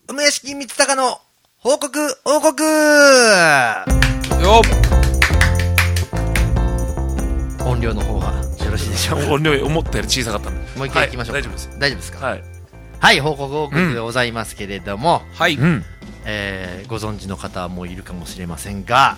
梅屋敷光隆の報告王国よっ。 音量の方はよろしいでしょうか。 音量思ったより小さかったんでもう一回行きましょう、 はい、大丈夫です。 大丈夫ですか。 はい、 はい、報告王国でございますけれども、 はい、 ご存知の方もいるかもしれませんが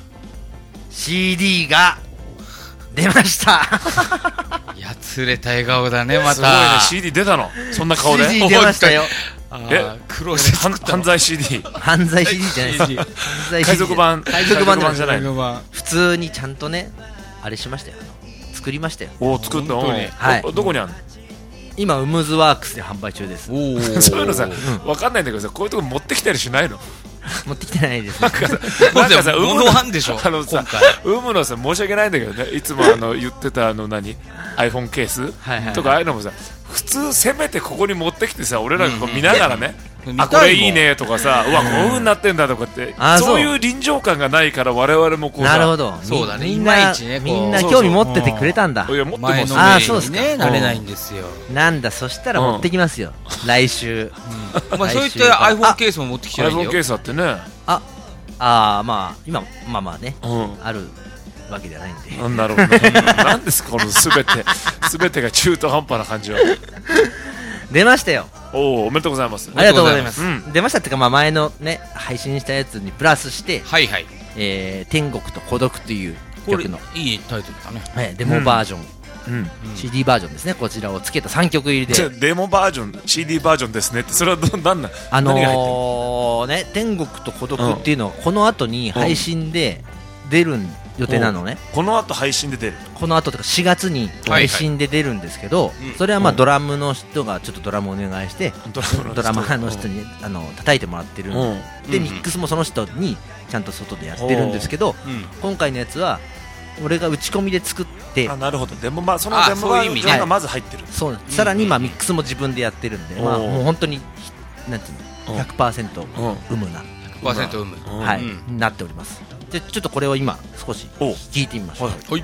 CD が出ましたやつれた笑顔だね、また。 すごいね、CD 出たのそんな顔で。 CD 出ましたよ。 苦労して作った犯罪 CD 犯罪 CD じゃないです海賊版じゃない。普通にちゃんとねあれしましたよ、作りましたよ。 おお、作ったの、 はい、 どこにあるの。 今ウムズワークスで販売中です。 そういうのさ、分かんないんだけどさ、こういうとこ持ってきたりしないの。 持ってきてないです、ね、 なんかさ、物あんでしょ。 さ、ウムのさ、申し訳ないんだけどね、いつも言ってたiPhone ケースとかああいうのもさ、普通せめてここに持ってきてさ、俺らがこう見ながらね、あ、これいいねとかさ、うわ、こういう風になってんだとかって、そういう臨場感がないから我々もこうさ、 なるほど、 そうだね、 みんな興味持っててくれたんだ。 いや、持ってます。 ああ、そうですね、慣れないんですよ。 なんだ、そしたら持ってきますよ、来週。 まあそういった iPhone ケースも持ってきてないんだよ。 iPhone ケースあってね、 まあ今まあね、あるわけではないんで。 なるほど。なんですかこの全てが中途半端な感じは。 出ましたよ。 おめでとうございます。 ありがとうございます。出ましたっていうか、まあ前のね配信したやつにプラスして、 はいはい、 天国と孤独という曲のいいタイトルだね。 デモバージョン、CD バージョンですね。こちらをつけた3曲入りで。 デモバージョン CD バージョンですねって、それは何なん？ ね、天国と孤独っていうのはこの後に配信で出る予定なのね。 この後配信で出る。 この後とか4月に配信で出るんですけど、それはまあドラムの人がちょっとドラムお願いして、ドラマーの人に叩いてもらってるんで、ミックスもその人にちゃんと外でやってるんですけど、今回のやつは俺が打ち込みで作って、 なるほど。でもそのデモバージョンがまず入ってる。 そう、さらにミックスも自分でやってるんで、まあもう本当になんていうの、100% 有無な 100% 有無、 はい、なっております。でちょっとこれを今少し聞いてみましょう。 はい。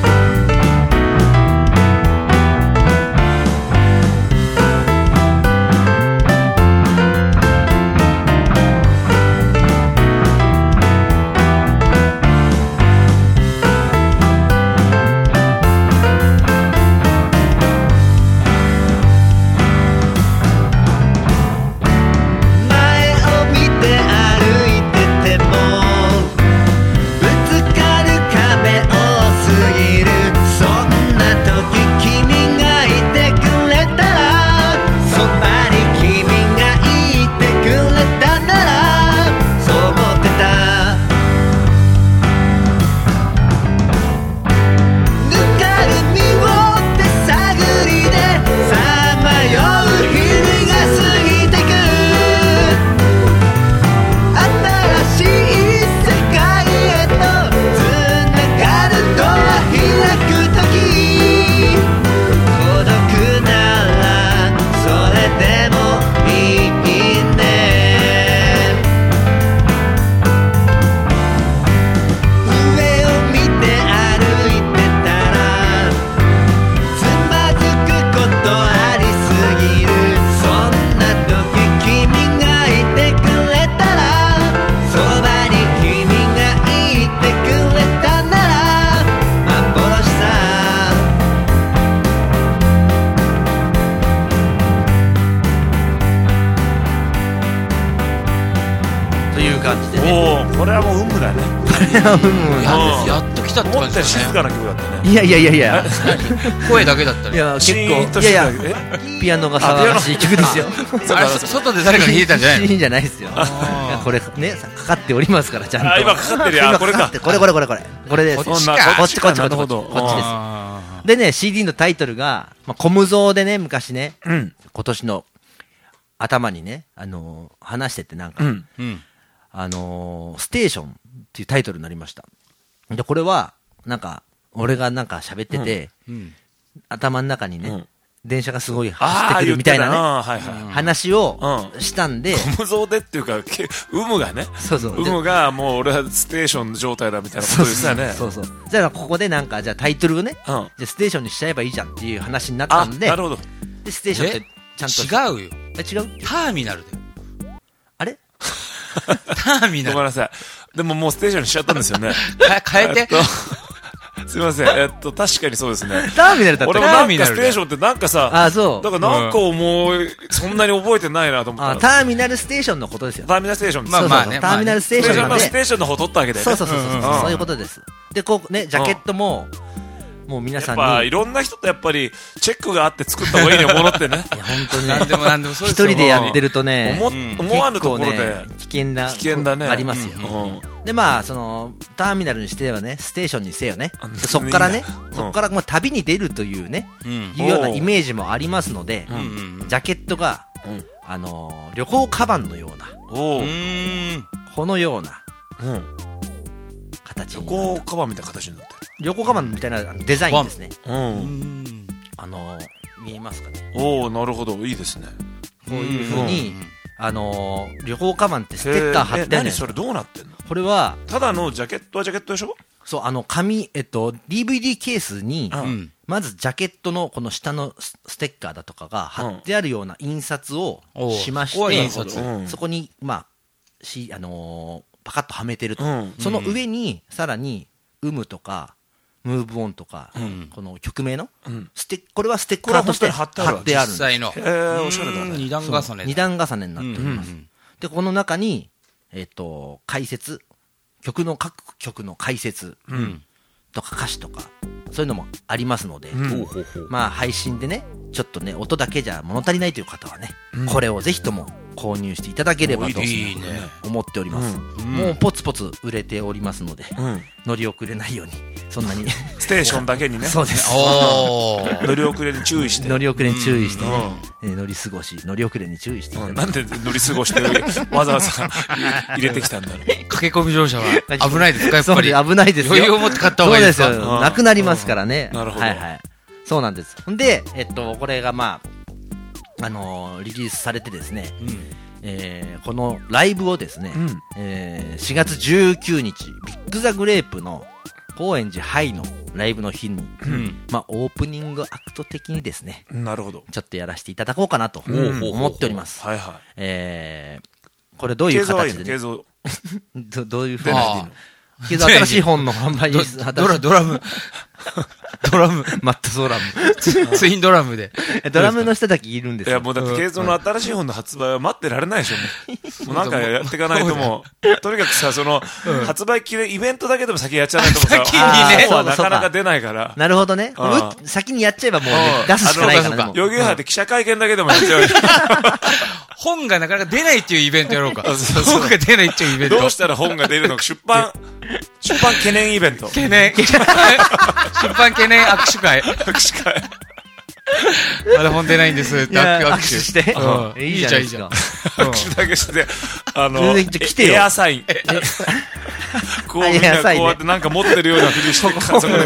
これはもう運命だね。 やっと来たって感じだね。 静かな曲だったね。 いや声だけだったね。 いや結構、いやピアノが騒がしい曲ですよ。 あれ外で誰かに弾いたんじゃないの？ いいんじゃないですよ。これねかかっておりますからちゃんと。 今かかってるや。これか。 これです。こっちです。でね CD のタイトルがコムゾーでね昔ね今年の頭にね話しててなんか。ステーションっていうタイトルになりました。でこれはなんか俺がなんか喋ってて、頭の中にね、電車がすごい走ってくるみたいなね話をしたんで、 コムゾーでっていうか有無がね、有無がもう俺はステーション状態だみたいなことですよね。 そうじゃあここでなんかじゃあタイトルをね、じゃあステーションにしちゃえばいいじゃんっていう話になったんで、 なるほど。 でステーションってちゃんと違うよ。 違う？ ターミナルだよ。 あターミナル。 ごめんなさい。でももうステーションにしちゃったんですよね。 変えて。 すいません。確かにそうですね。 ターミナルだった俺もなんかステーションってなんかさ、 あ、そう。 だからなんかもう、そんなに覚えてないなと思った。 ターミナルステーションのことですよ。 ターミナルステーションです。 まあまあね。ターミナルステーションのステーションの方取ったわけで。 そうそうそう。そういうことです。で、こうね、ジャケットも、もう皆さんに。 やっぱいろんな人とやっぱりチェックがあって作った方がいいね、ものってね。 いや、本当に。 なんでもなんでもそうですよ。一人でやってるとね、 思わぬところで。 危険だね。ありますよ。で、まあ、ターミナルにしてはね、ステーションにせよね。そっからね、そっからもう旅に出るというね、いうようなイメージもありますので、ジャケットが、旅行カバンのような、このような、形に。 旅行カバンみたいな形になってる。 旅行カバンみたいなデザインですね。見えますかね。 おー、なるほど、いいですね。 こういう風に、旅行カバンってステッカー貼ってあるんです。 何それどうなってんの？ これは、 ただのジャケットはジャケットでしょ？ そう、DVD ケースに、まずジャケットのこの下のステッカーだとかが貼ってあるような印刷をしまして、そこに、まあ、パカッとはめてると。その上に、さらに、とか、ムーブオンとか、この曲名の、これはステッカーとして貼ってある。実際の。 おしゃれだね。 二段重ね。 二段重ねになっております。で、この中に、解説、各曲の解説とか歌詞とか、そういうのもありますので、まあ配信でね、ちょっとね、音だけじゃ物足りないという方はね、これをぜひとも購入していただければと思っております。もうポツポツ売れておりますので、乗り遅れないように、そんなに。 ステーションだけにね。 そうです。 乗り遅れに注意して。 乗り遅れに注意してね。乗り過ごし、乗り遅れに注意して。 なんで乗り過ごしてわざわざ入れてきたんだろう。 駆け込み乗車は危ないですか、やっぱり。 危ないですよ。 余裕を持って買った方がいいですか？ そうですよ。なくなりますからね。 なるほど。 はいはい。そうなんです。で、これがまあ、リリースされてですね、このライブをですね、4月19日、ビッグザグレープの高円寺ハイのライブの日に、まあ、オープニングアクト的にですね、 なるほど。 ちょっとやらせていただこうかなと思っております。 はいはい。 これどういう形でね。どういうふうに新しい本の販売ドラム。 マットソーラム。ツインドラムで。 ドラムの人だけいるんですよ。 いや、もうだって、ケイゾの新しい本の発売は待ってられないでしょ。もうなんかやっていかないともう、とにかくさ、発売記念イベントだけでも先やっちゃわないともさ、 先にね。 本はなかなか出ないから。 なるほどね。先にやっちゃえばもう出すしかないからね。 ヨギハで記者会見だけでもやっちゃう。 本がなかなか出ないっていうイベントやろうか。本が出ないっていうイベント。 どうしたら本が出るのか、出版懸念イベント。 出版懸念握手会。まだ本出ないんです。 握手して。いいじゃん、いいじゃん。 握手だけして、 来てよ。 エアサイン。こうみんなこうやってなんか持ってるようなふりして、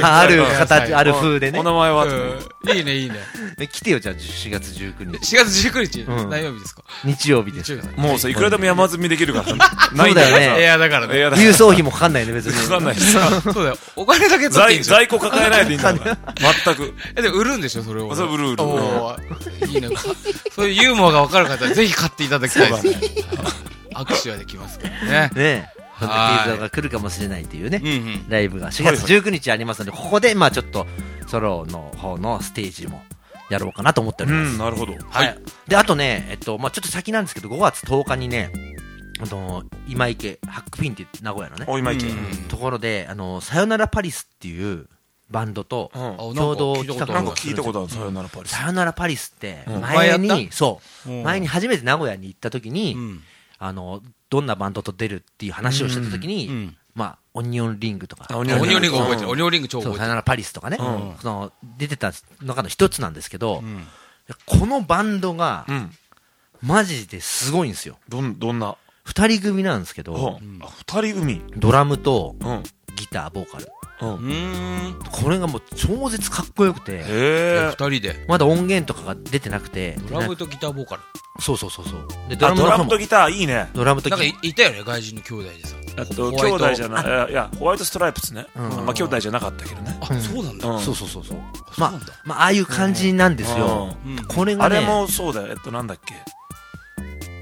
ある形、ある風でね。 お名前は？ いいね、いいね。 来てよ、じゃあ4月19日。 4月19日何曜日ですか？ 日曜日です。 もうさ、いくらでも山積みできるから。 そうだよね。 エアだからね。 郵送費もかかんないね、別に。 かかんない。 そうだよ。お金だけ取っていいんですよ。 在庫抱えないでいいんだから。全く。 でも売るんでしょ、それを。 そう、売る。 いいね。そういうユーモアが分かる方はぜひ買っていただきたいですね。握手はできますからね。 ね。そんな映像が来るかもしれないというね、ライブが4月19日ありますので、ここでまあちょっとソロの方のステージもやろうかなと思っております。 なるほど。 はい。で、あとね、まあちょっと先なんですけど、5月10日にね、今池、ハックピンって名古屋のね、 今池ところで、さよならパリスっていうバンドと共同企画なんか聞いたことある。さよならパリス。 さよならパリスって前に初めて名古屋に行った時に、どんなバンドと出るっていう話をしてた時に、まあオニオンリングとか、 オニオンリング覚えてる。オニオンリング超覚えてる。 さよならパリスとかね、出てた中の一つなんですけど、このバンドがマジですごいんですよ。 どんな二人組なんですけど、 二人組、 ドラムとギターボーカル、これがもう超絶かっこよくて、 二人でまだ音源とかが出てなくて、 ドラムとギターボーカル。 そうでドラムとギターいいね。 ドラムとギターなんかいたよね、外人の兄弟でさ。 兄弟じゃない、いやホワイトストライプスね。まあ兄弟じゃなかったけどね。 あ、そうなんだ。 そうまあああいう感じなんですよ。これがね、 あれもそうだよ。なんだっけ、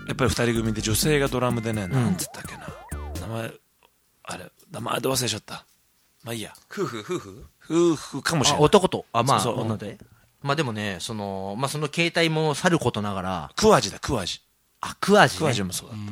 やっぱり2人組で女性がドラムでね、なんつったっけな、名前で忘れちゃった。まあいいや。夫婦かもしれない。 男とまあ女で、まあでもね、その携帯もさることながら、 クワジだ、クワジ。 クワジね。 クワジもそうだった。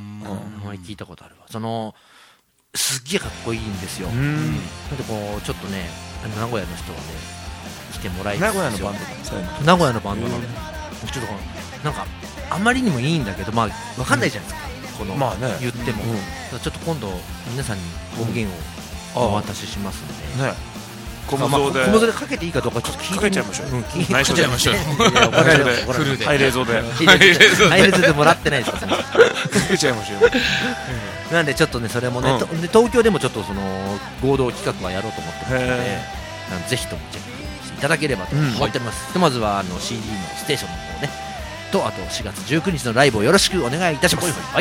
聞いたことあるわ。すっげえかっこいいんですよ。なんでこうちょっとね、名古屋の人はね来てもらいたいんですよ。名古屋のバンドなんで、ちょっとなんかあまりにもいいんだけど、まあわかんないじゃないですか。この言っても、ちょっと今度皆さんに音源をお渡ししますんで。 コムゾでかけていいかどうかちょっと聞いてちゃいましょう。 かけちゃいましょう。 フルで。ハイレゾで。 ハイレゾでもらってないですか。 かけちゃいましょう。 なんでちょっとね、それもね、東京でもちょっと合同企画はやろうと思ってますので、ぜひともチェックしていただければと思っております。でまずはCD のステーションの方ねと、あと4月19日のライブをよろしくお願いいたします。はい。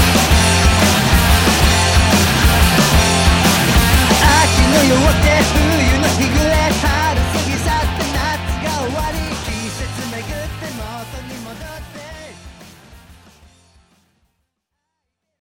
秋の夜明け